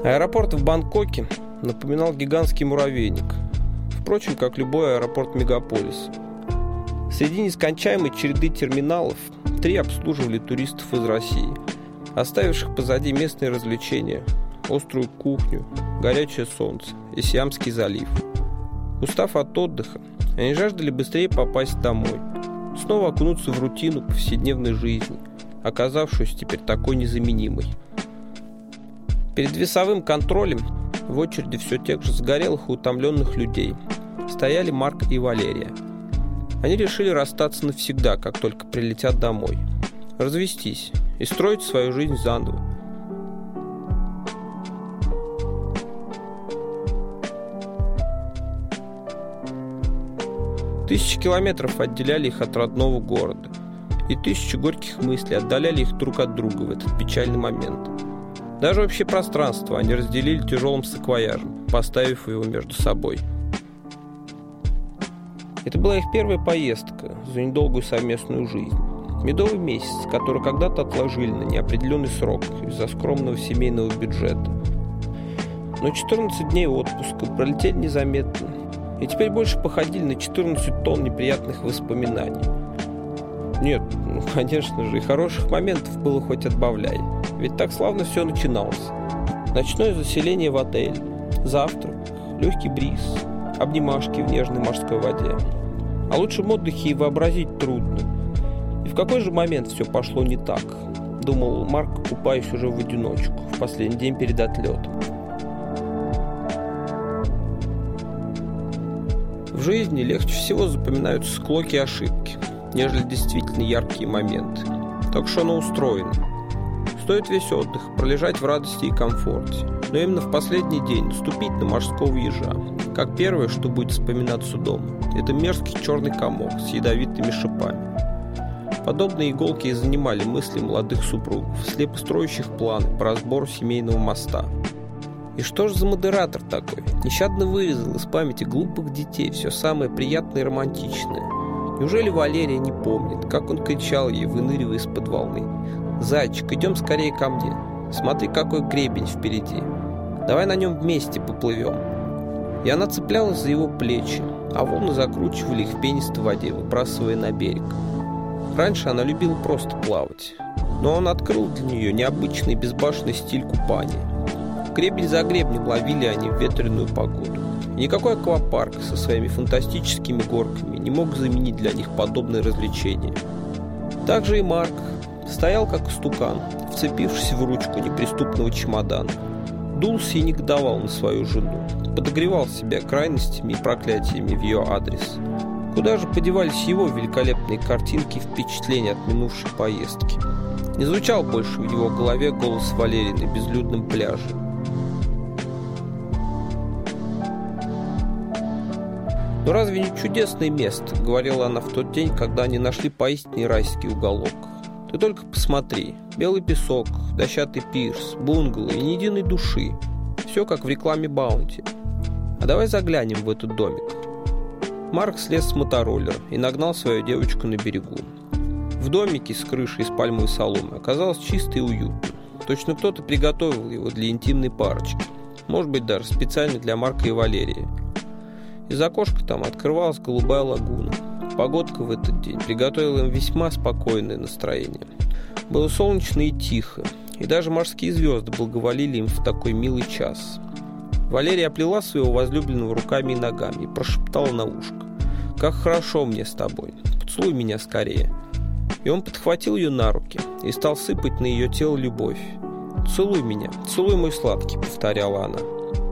Аэропорт в Бангкоке напоминал гигантский муравейник, впрочем, как любой аэропорт мегаполиса. Среди нескончаемой череды терминалов 3 обслуживали туристов из России, оставивших позади местные развлечения, острую кухню, горячее солнце и Сиамский залив. Устав от отдыха, они жаждали быстрее попасть домой, снова окунуться в рутину повседневной жизни, оказавшуюся теперь такой незаменимой. Перед весовым контролем в очереди все тех же загорелых и утомленных людей стояли Марк и Валерия. Они решили расстаться навсегда, как только прилетят домой, развестись и строить свою жизнь заново. Тысячи километров отделяли их от родного города, и тысячи горьких мыслей отдаляли их друг от друга в этот печальный момент. Даже общее пространство они разделили тяжелым саквояжем, поставив его между собой. Это была их первая поездка за недолгую совместную жизнь. Медовый месяц, который когда-то отложили на неопределенный срок из-за скромного семейного бюджета. Но 14 дней отпуска пролетели незаметно, и теперь больше походили на 14 тонн неприятных воспоминаний. Нет, конечно же, и хороших моментов было хоть отбавляй. Ведь так славно все начиналось. Ночное заселение в отель, завтрак, легкий бриз, обнимашки в нежной морской воде. О лучшем отдыхе и вообразить трудно. И в какой же момент все пошло не так, думал Марк, купаясь уже в одиночку в последний день перед отлетом. В жизни легче всего запоминаются склоки и ошибки, нежели действительно яркие моменты. Так что оно устроено. Стоит весь отдых пролежать в радости и комфорте, но именно в последний день наступить на морского ежа, как первое, что будет вспоминаться дома, это мерзкий черный комок с ядовитыми шипами. Подобные иголки и занимали мысли молодых супругов, слепо строящих планы по разбору семейного моста. И что же за модератор такой? Нещадно вырезал из памяти глупых детей все самое приятное и романтичное. Неужели Валерия не помнит, как он кричал ей, выныривая из-под волны: «Зайчик, идем скорее ко мне. Смотри, какой гребень впереди. Давай на нем вместе поплывем». И она цеплялась за его плечи, а волны закручивали их в пенистой воде, выбрасывая на берег. Раньше она любила просто плавать, но он открыл для нее необычный безбашенный стиль купания. Гребень за гребнем ловили они в ветреную погоду. И никакой аквапарк со своими фантастическими горками не мог заменить для них подобное развлечение. Также и Марк стоял как истукан, вцепившись в ручку неприступного чемодана. Дулся и негодовал на свою жену, подогревал себя крайностями и проклятиями в ее адрес. Куда же подевались его великолепные картинки и впечатления от минувшей поездки? Не звучал больше в его голове голос Валерии на безлюдном пляже. «Но разве не чудесное место?» — говорила она в тот день, когда они нашли поистине райский уголок. «Ты только посмотри. Белый песок, дощатый пирс, бунгало и ни единой души. Все как в рекламе Баунти. А давай заглянем в этот домик». Марк слез с мотороллера и нагнал свою девочку на берегу. В домике с крышей из пальмовой соломы оказалось чисто и уютно. Точно кто-то приготовил его для интимной парочки. Может быть, даже специально для Марка и Валерии. Из окошка там открывалась голубая лагуна. Погодка в этот день приготовила им весьма спокойное настроение. Было солнечно и тихо, и даже морские звезды благоволили им в такой милый час. Валерия оплела своего возлюбленного руками и ногами и прошептала на ушко: «Как хорошо мне с тобой, поцелуй меня скорее». И он подхватил ее на руки и стал сыпать на ее тело любовь. «Целуй меня, целуй, мой сладкий», — повторяла она.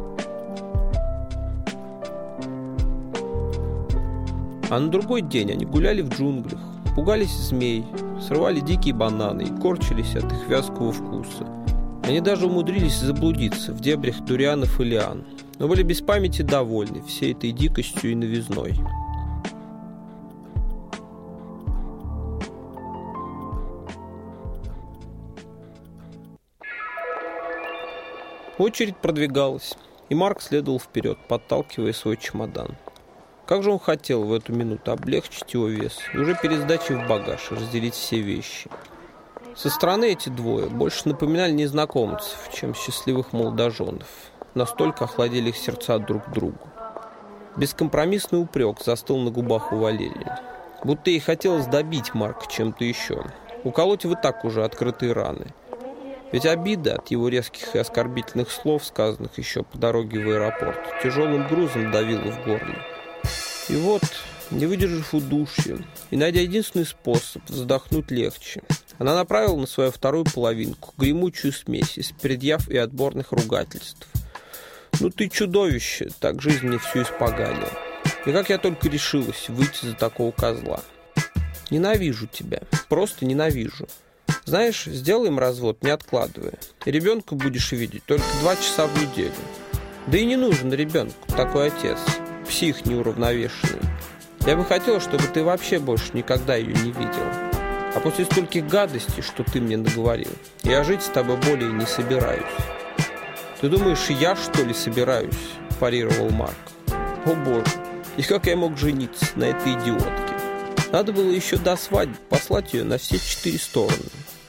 А на другой день они гуляли в джунглях, пугались змей, срывали дикие бананы и корчились от их вязкого вкуса. Они даже умудрились заблудиться в дебрях дурианов и лиан, но были без памяти довольны всей этой дикостью и новизной. Очередь продвигалась, и Марк следовал вперед, подталкивая свой чемодан. Как же он хотел в эту минуту облегчить его вес и уже перед сдачей в багаж разделить все вещи. Со стороны эти двое больше напоминали незнакомцев, чем счастливых молодоженов. Настолько охладили их сердца друг к другу. Бескомпромиссный упрек застыл на губах у Валерии. Будто ей хотелось добить Марка чем-то еще. Уколоть в и так уже открытые раны. Ведь обида от его резких и оскорбительных слов, сказанных еще по дороге в аэропорт, тяжелым грузом давила в горле. И вот, не выдержав удушья и найдя единственный способ вздохнуть легче, она направила на свою вторую половинку гремучую смесь из предъяв и отборных ругательств. «Ну ты чудовище!» — так жизнь мне всю испоганила. И как я только решилась выйти за такого козла. Ненавижу тебя. Просто ненавижу. Знаешь, сделаем развод, не откладывая. И ребенка будешь видеть только 2 часа в неделю. Да и не нужен ребенку такой отец. Псих неуравновешенный. Я бы хотела, чтобы ты вообще больше никогда ее не видел. А после стольких гадостей, что ты мне наговорил, я жить с тобой более не собираюсь. Ты думаешь, я, что ли, собираюсь? Парировал Марк. О боже, и как я мог жениться на этой идиотке? Надо было еще до свадьбы послать ее на все 4 стороны.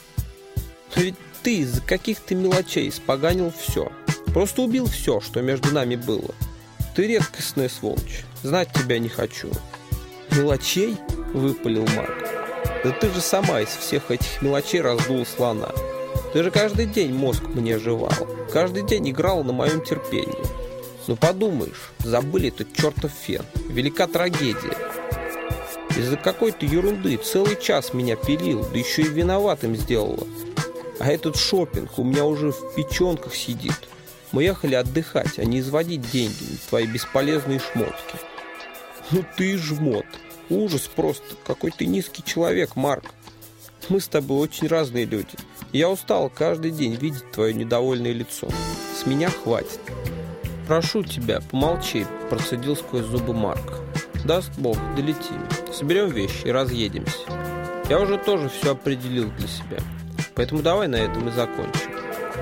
Но ведь ты из-за каких-то мелочей испоганил все. Просто убил все, что между нами было. Ты редкостная сволочь. Знать тебя не хочу. Мелочей? Выпалил Марк. Да ты же сама из всех этих мелочей раздула слона. Ты же каждый день мозг мне жевал. Каждый день играл на моем терпении. Ну подумаешь, забыли этот чертов фен. Велика трагедия. Из-за какой-то ерунды целый час меня пилил, да еще и виноватым сделала. А этот шопинг у меня уже в печенках сидит. Мы ехали отдыхать, а не изводить деньги на твои бесполезные шмотки. Ну ты жмот. Ужас просто. Какой ты низкий человек, Марк. Мы с тобой очень разные люди. Я устал каждый день видеть твое недовольное лицо. С меня хватит. Прошу тебя, помолчи, процедил сквозь зубы Марк. Даст Бог, долетим. Соберем вещи и разъедемся. Я уже тоже все определил для себя. Поэтому давай на этом и закончим.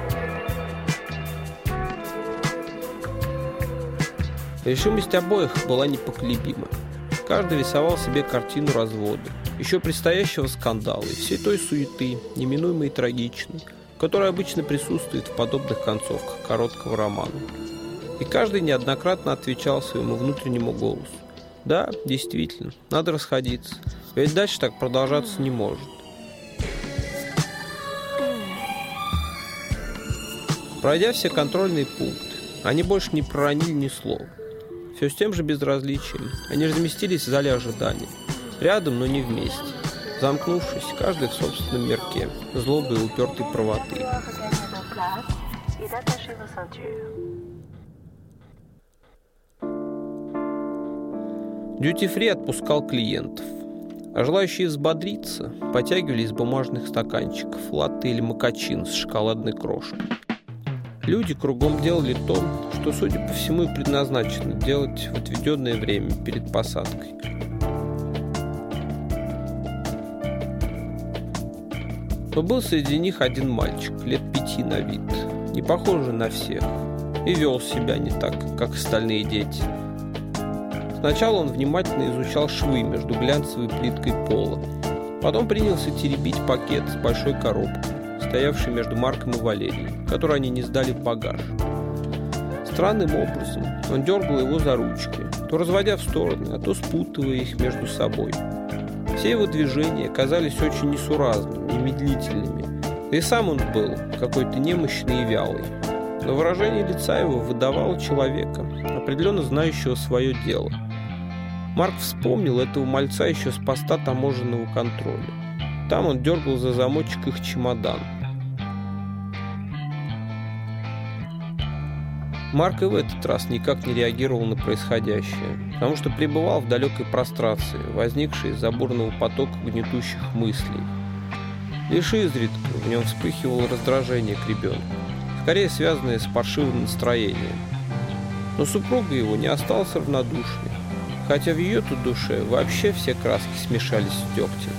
Решимость обоих была непоколебима. Каждый рисовал себе картину развода, еще предстоящего скандала и всей той суеты, неминуемой и трагичной, которая обычно присутствует в подобных концовках короткого романа. И каждый неоднократно отвечал своему внутреннему голосу. Да, действительно, надо расходиться, ведь дальше так продолжаться не может. Пройдя все контрольные пункты, они больше не проронили ни слова. Все с тем же безразличием. Они разместились в зале ожидания. Рядом, но не вместе. Замкнувшись, каждый в собственном мирке, злобы и упертой правоты. Дьюти-фри отпускал клиентов. А желающие взбодриться потягивали из бумажных стаканчиков латте или мокачино с шоколадной крошкой. Люди кругом делали то, что, судя по всему, и предназначено делать в отведенное время перед посадкой. Но был среди них один мальчик, лет 5 на вид, не похожий на всех, и вел себя не так, как остальные дети. Сначала он внимательно изучал швы между глянцевой плиткой пола, потом принялся теребить пакет с большой коробкой, стоявший между Марком и Валерией, который они не сдали в багаж. Странным образом он дергал его за ручки, то разводя в стороны, а то спутывая их между собой. Все его движения казались очень несуразными и медлительными, да и сам он был какой-то немощный и вялый. Но выражение лица его выдавало человека, определенно знающего свое дело. Марк вспомнил этого мальца еще с поста таможенного контроля. Там он дергал за замочек их чемодан. Марк и в этот раз никак не реагировал на происходящее, потому что пребывал в далекой прострации, возникшей из-за бурного потока гнетущих мыслей. Лишь изредка в нем вспыхивало раздражение к ребенку, скорее связанное с паршивым настроением. Но супруга его не осталась равнодушной, хотя в ее-то душе вообще все краски смешались с дегтем.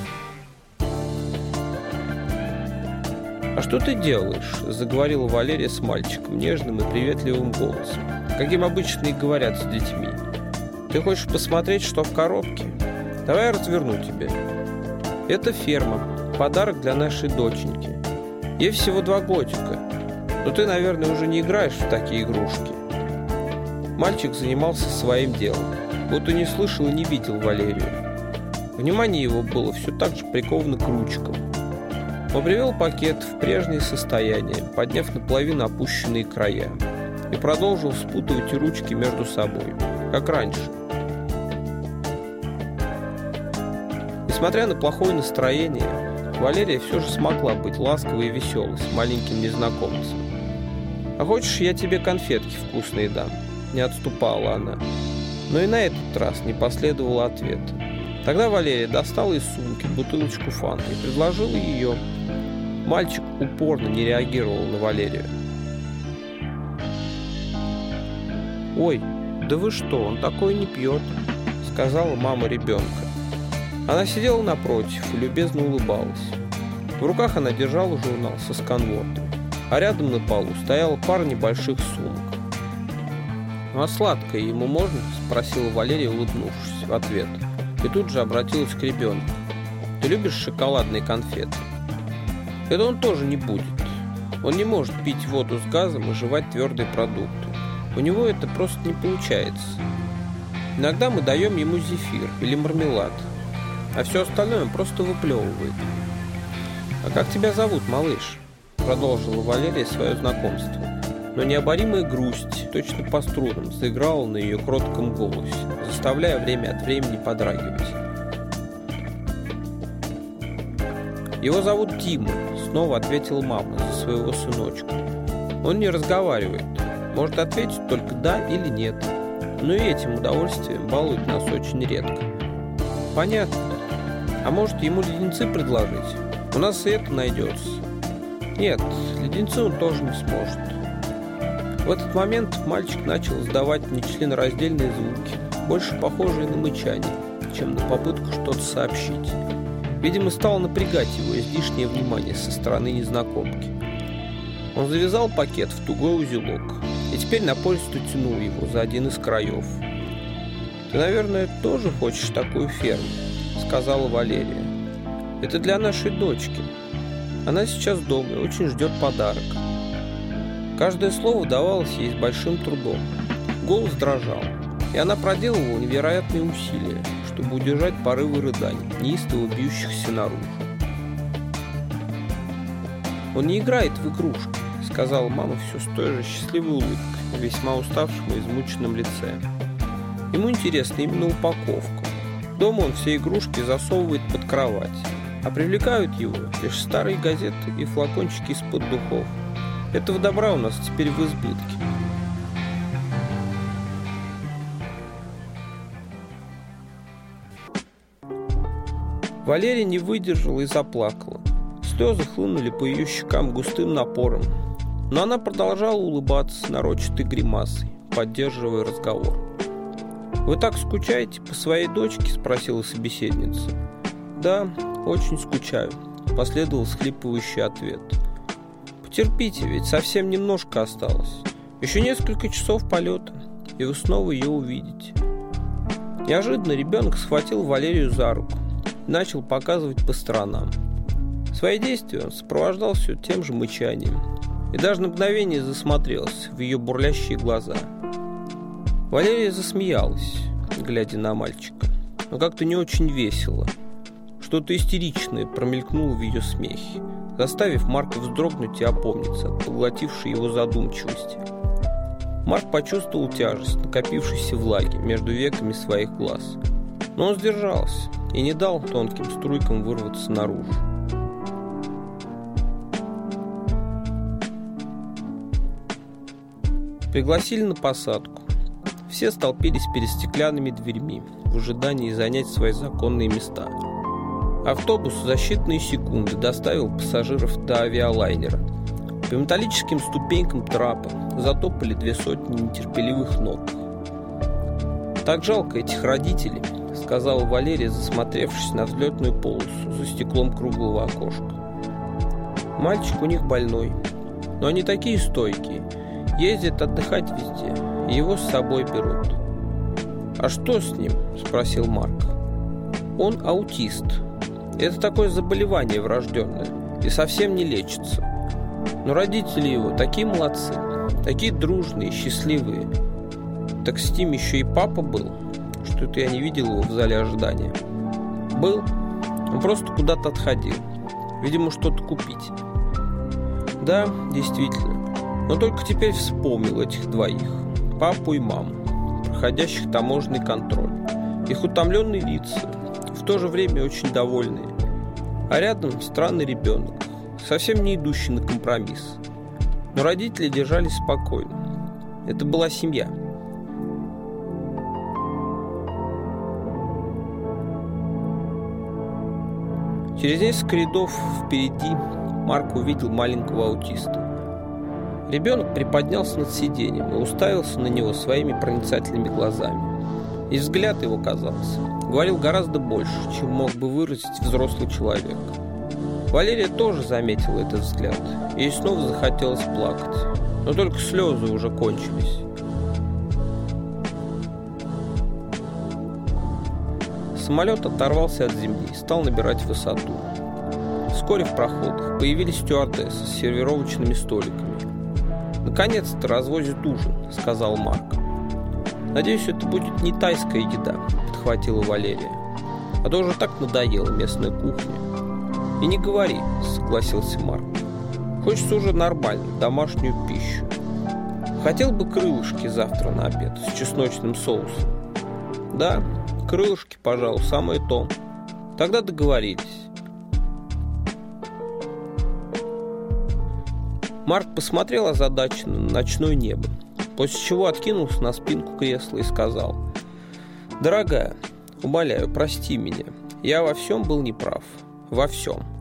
«А что ты делаешь?» – заговорила Валерия с мальчиком нежным и приветливым голосом, каким обычно и говорят с детьми. «Ты хочешь посмотреть, что в коробке? Давай я разверну тебя. Это ферма. подарок для нашей доченьки. Ей всего 2 годика, но ты, наверное, уже не играешь в такие игрушки». Мальчик занимался своим делом, будто не слышал и не видел Валерию. Внимание его было все так же приковано к ручкам. Он привел пакет в прежнее состояние, подняв наполовину опущенные края, и продолжил спутывать ручки между собой, как раньше. Несмотря на плохое настроение, Валерия все же смогла быть ласковой и веселой с маленьким незнакомцем. «А хочешь, я тебе конфетки вкусные дам?» — не отступала она. Но и на этот раз не последовало ответа. Тогда Валерия достала из сумки бутылочку фанты и предложила ее. Мальчик упорно не реагировал на Валерию. «Ой, да вы что, он такой не пьет», — сказала мама ребенка. Она сидела напротив и любезно улыбалась. В руках она держала журнал со сканвордами, а рядом на полу стояла пара небольших сумок. «Ну а сладкое ему можно?» — спросила Валерия, улыбнувшись в ответ. И тут же обратилась к ребенку. «Ты любишь шоколадные конфеты?» «Это он тоже не будет. Он не может пить воду с газом и жевать твердые продукты. У него это просто не получается. Иногда мы даем ему зефир или мармелад, а все остальное он просто выплевывает». «А как тебя зовут, малыш?» — продолжила Валерия свое знакомство. Но необоримая грусть точно по струнам заиграла на ее кротком голосе, заставляя время от времени подрагивать. «Его зовут Тима», — снова ответила мама за своего сыночка. «Он не разговаривает, может ответить только «да» или «нет». Но и этим удовольствием балует нас очень редко». «Понятно. А может, ему леденцы предложить? У нас и это найдется». «Нет, леденцы он тоже не сможет». В этот момент мальчик начал издавать нечленораздельные звуки, больше похожие на мычание, чем на попытку что-то сообщить. Видимо, стало напрягать его излишнее внимание со стороны незнакомки. Он завязал пакет в тугой узелок и теперь напористо тянул его за один из краев. «Ты, наверное, тоже хочешь такую ферму?» — сказала Валерия. «Это для нашей дочки. Она сейчас дома и очень ждет подарок». Каждое слово давалось ей с большим трудом. Голос дрожал, и она проделывала невероятные усилия, чтобы удержать порывы рыданий, неистово бьющихся наружу. «Он не играет в игрушки», — сказала мама все с той же счастливой улыбкой на весьма уставшем и измученном лице. «Ему интересна именно упаковка. Дома он все игрушки засовывает под кровать, а привлекают его лишь старые газеты и флакончики из-под духов. Этого добра у нас теперь в избытке». Валерия не выдержала и заплакала. Слезы хлынули по ее щекам густым напором, но она продолжала улыбаться с нарочатой гримасой, поддерживая разговор. «Вы так скучаете по своей дочке?» — спросила собеседница. «Да, очень скучаю», — последовал всхлипывающий ответ. «Потерпите, ведь совсем немножко осталось. Еще несколько часов полета, и вы снова ее увидите». Неожиданно ребенок схватил Валерию за руку и начал показывать по сторонам. Свои действия он сопровождал все тем же мычанием и даже на мгновение засмотрелся в ее бурлящие глаза. Валерия засмеялась, глядя на мальчика, но как-то не очень весело. Что-то истеричное промелькнуло в ее смехе, заставив Марка вздрогнуть и опомниться от поглотившей его задумчивости. Марк почувствовал тяжесть накопившейся влаги между веками своих глаз, но он сдержался и не дал тонким струйкам вырваться наружу. Пригласили на посадку. Все столпились перед стеклянными дверьми в ожидании занять свои законные места. Автобус за считанные секунды доставил пассажиров до авиалайнера. По металлическим ступенькам трапа затопали 200 нетерпеливых ног. «Так жалко этих родителей», — сказала Валерия, засмотревшись на взлетную полосу за стеклом круглого окошка. «Мальчик у них больной, но они такие стойкие, ездят отдыхать везде, и его с собой берут». «А что с ним?» — спросил Марк. «Он аутист. Это такое заболевание врожденное и совсем не лечится. Но родители его такие молодцы, такие дружные, счастливые. Так с ним еще и папа был. Что-то я не видел его в зале ожидания. Был, он просто куда-то отходил. Видимо, что-то купить. Да, действительно. Но только теперь вспомнил этих двоих, папу и маму, проходящих таможенный контроль. Их утомленные лица, в то же время очень довольные. А рядом странный ребенок, совсем не идущий на компромисс. Но родители держались спокойно. Это была семья. Через несколько рядов впереди Марк увидел маленького аутиста. Ребенок приподнялся над сиденьем и уставился на него своими проницательными глазами. И взгляд его, казалось, говорил гораздо больше, чем мог бы выразить взрослый человек. Валерия тоже заметила этот взгляд. Ей снова захотелось плакать, но только слезы уже кончились. Самолет оторвался от земли и стал набирать высоту. Вскоре в проходах появились стюардессы с сервировочными столиками. «Наконец-то развозят ужин», — сказал Марк. «Надеюсь, это будет не тайская еда», — подхватила Валерия. «А то уже так надоела местная кухня». «И не говори», — согласился Марк. «Хочется уже нормальную домашнюю пищу. Хотел бы крылышки завтра на обед с чесночным соусом». «Да, крылышки, пожалуй, самое то. Тогда договорились». Марк посмотрел озадаченно на ночное небо, после чего откинулся на спинку кресла и сказал: «Дорогая, умоляю, прости меня. Я во всем был неправ. Во всем».